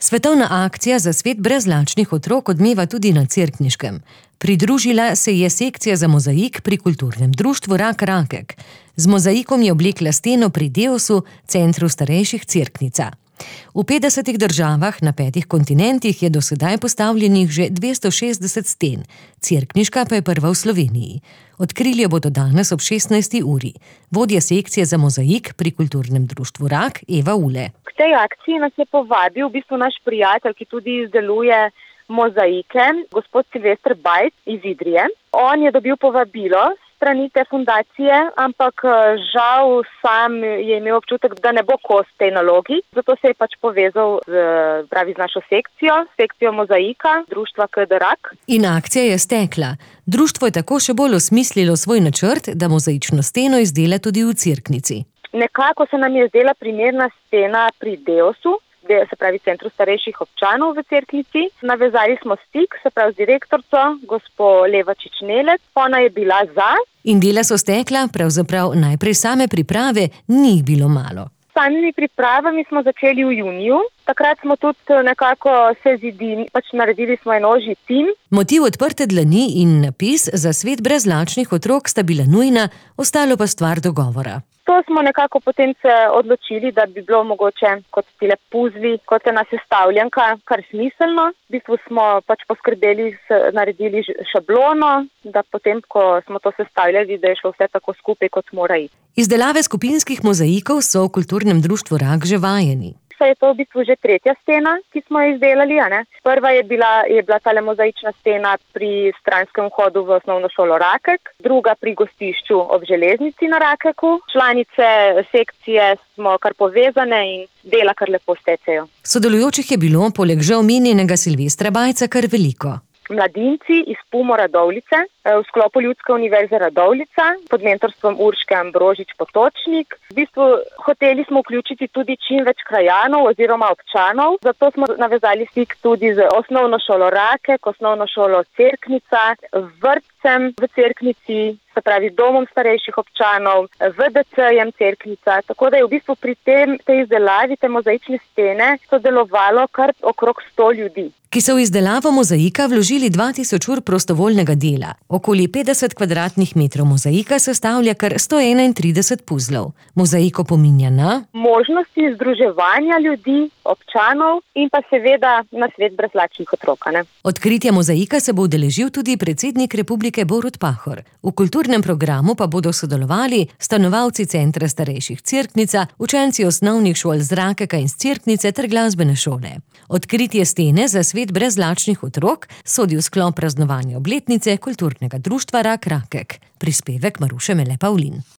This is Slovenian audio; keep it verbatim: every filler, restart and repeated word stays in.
Svetovna akcija za svet brezlačnih otrok odmeva tudi na Cerkniškem. Pridružila se je sekcija za mozaik pri kulturnem društvu Rak Rakek. Z mozaikom je oblekla steno pri Deosu, centru starejših Cerknica. V petdesetih državah na petih kontinentih je do sedaj postavljenih že dvesto šestdeset sten, cerkniška pa je prva v Sloveniji. Odkrili jo bodo danes ob šestnajsti uri. Vodja sekcije za mozaik pri kulturnem društvu Rak, Eva Ule. K tej akciji nas je povabil v bistvu naš prijatelj, ki tudi izdeluje mozaike, gospod Silvester Bajc iz Idrije. On je dobil povabilo strani te fundacije, ampak žal sam je imel občutek, da ne bo kos tej nalogi. Zato se je pač povezal z, pravi, z našo sekcijo, sekcijo mozaika, društva K D Rak. In akcija je stekla. Društvo je tako še bolj osmislilo svoj načrt, da mozaično steno izdela tudi v Cerknici. Nekako se nam je zdela primerna stena pri Deosu, se pravi centru starejših občanov v Cerknici. Navezali smo stik, se pravi z direktorico, gospo Levačič Nelec, ona je bila za. In dela so stekla, pravzaprav najprej same priprave ni jih bilo malo. Samimi pripravami smo začeli v juniju. Takrat smo tudi nekako se zidili, pač naredili smo en ožji tim. Motiv odprte dlani in napis za svet brezlačnih otrok sta bila nujna, ostalo pa stvar dogovora. To smo nekako potem se odločili, da bi bilo mogoče kot tile puzli, kot ena sestavljanka, kar smiselno. V bistvu smo pač poskrbeli, naredili šablono, da potem, ko smo to sestavljali, da je šlo vse tako skupaj, kot mora iti. Izdelave skupinskih mozaikov so v kulturnem društvu Rak že vajeni. Je to v bistvu že tretja stena, ki smo jo izdelali. A ne? Prva je bila, je bila tale mozaična stena pri stranskem vhodu v osnovno šolo Rakek, druga pri gostišču ob železnici na Rakeku. Članice sekcije smo kar povezane in dela kar lepo stecejo. Sodelujočih je bilo poleg že omenjenega Silvestra Bajca kar veliko. Mladinci iz Pumo Radovljice, v sklopu Ljudske univerze Radovljica, pod mentorstvom Urške Ambrožič Potočnik. V bistvu hoteli smo vključiti tudi čim več krajanov oziroma občanov, zato smo navezali stik tudi z osnovno šolo Rakek, osnovno šolo Cerknica, vrtcem v Cerknici, se pravi domom starejših občanov, V D C-jem Cerknica, tako da je v bistvu pri tem, tej izdelavi te mozaične stene sodelovalo kar okrog sto ljudi. Ki so v izdelavo mozaika vložili dva tisoč ur prostovoljnega dela. Okoli petdeset kvadratnih metrov mozaika sestavlja kar sto enaintrideset puzlov. Mozaik opominja na možnosti združevanja ljudi, občanov in pa seveda na svet brezlačnih otrok. Odkritja mozaika se bo udeležil tudi predsednik Republike Borut Pahor. V kulturnem programu pa bodo sodelovali stanovalci centra starejših Cerknica, učenci osnovnih šol z Rakeka in z Cerknice ter glasbene šole. Odkritje stene za svet brezlačnih otrok sodi v sklop praznovanja obletnice kulturnega društva Rak Rakek. Prispevek Maruše Mele Pavlin.